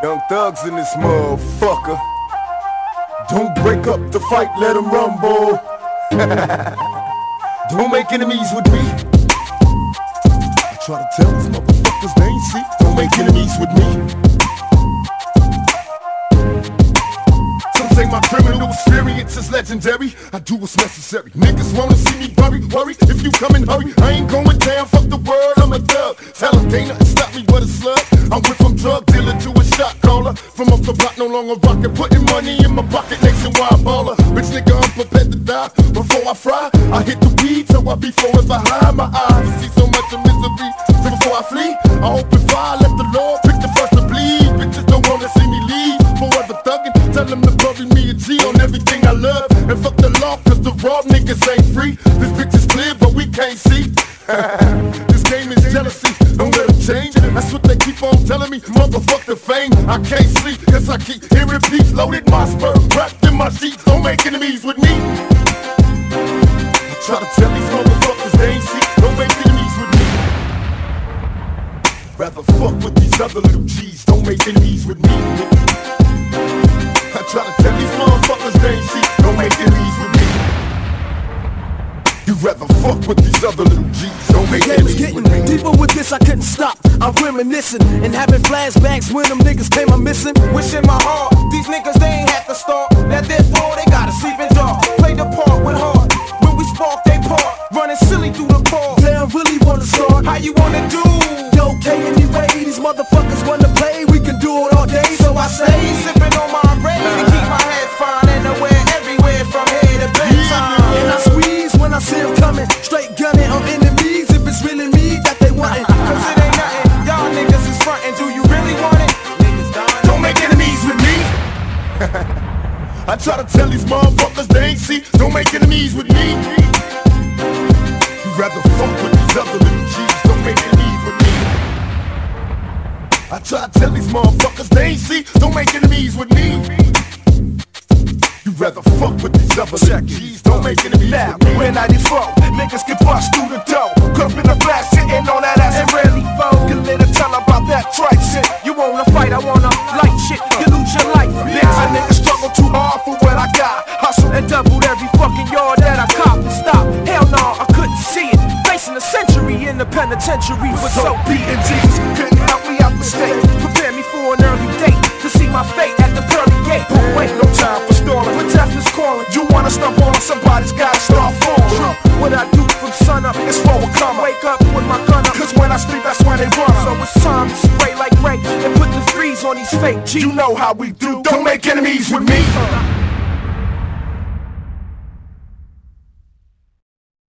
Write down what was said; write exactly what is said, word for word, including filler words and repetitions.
Young thugs in this motherfucker. Don't break up the fight, let them rumble. Don't make enemies with me. I try to tell these motherfuckers they ain't see. Don't make enemies with me. Some say my criminal experience is legendary. I do what's necessary. Niggas wanna see me worry, worry. If you come in hurry, I ain't going down. Fuck the world, I'm a thug. Tell them they nothing stop me but a slug. I went from drug dealer to a shot caller. From off the block, no longer rockin'. Putting money in my pocket, nationwide baller. Rich nigga, I'm prepared to die. Before I fry, I hit the weed, so I be forever high. My eyes see so much of misery. So before I flee, I open fire, let the Lord pick the first to bleed. Bitches don't wanna see me leave. Forever thuggin', tell them to bury me a G on everything I love. And fuck the law, cause the raw niggas ain't free. This picture's clear, but we can't see. This game is jealousy, don't let it change. That's what they keep on telling me, motherfuck the fame. I can't sleep, cause I keep hearing beats. Loaded my sperm, wrapped in my sheets. Don't make enemies with me. I try to tell these motherfuckers they ain't see. Don't make enemies with me. Rather fuck with these other little G's. Don't make enemies with me. I try to tell these motherfuckers they ain't see. Don't make enemies with me. You rather fuck with these other little G's. Don't make enemies with me. Deeper with this, I couldn't stop. I'm reminiscing and having flashbacks when them niggas came a missing. Wishing my heart, these niggas they ain't had to start. That therefore they gotta sleep in dark. Play the part with heart. When we spark, they part. Running silly through the bar. They don't really wanna start. How you wanna do? Yo, okay, anyway, these motherfuckers wanna play. We can do it all day, so I say. Sipping on my rain to keep my head fine. And aware everywhere from here to bedtime. And I squeeze when I see them coming. Straight gunning on enemies if it's really me that they wantin'. Cause it ain't nothing, y'all niggas is frontin'. Do you really want it? Niggas dying. Don't make enemies with me. I try to tell these motherfuckers they ain't see. Don't make enemies with me. You rather fuck with these other little G's. Don't make enemies with me. I try to tell these motherfuckers they ain't see. Don't make enemies with me. You rather fuck with these other little G's. Don't make enemies now, with me. When ninety-four, niggas get bust through the door. Cup in the flash, sitting on that ass and rarely fold. You let her tell about that tripe shit. You wanna fight, I wanna light shit. You lose your life, Bitch, a nigga struggle too hard for what I got. Hustle and doubled every fucking yard that I cop and stop. Hell no, I couldn't see it. Facing a century in the penitentiary with so beating G's. Couldn't help me out the state. Prepare me for an early date to see my fate at the pearly gate. But wait, no time for stalling. But death is calling. You wanna stumble on somebody's gotta start falling. What I do from sun up is for a come. Wake up with my gun up. Cause when I sleep, that's when they run. So it's time to spray like rain and put the freeze on these fake G's. You know how we do. Don't make enemies with me.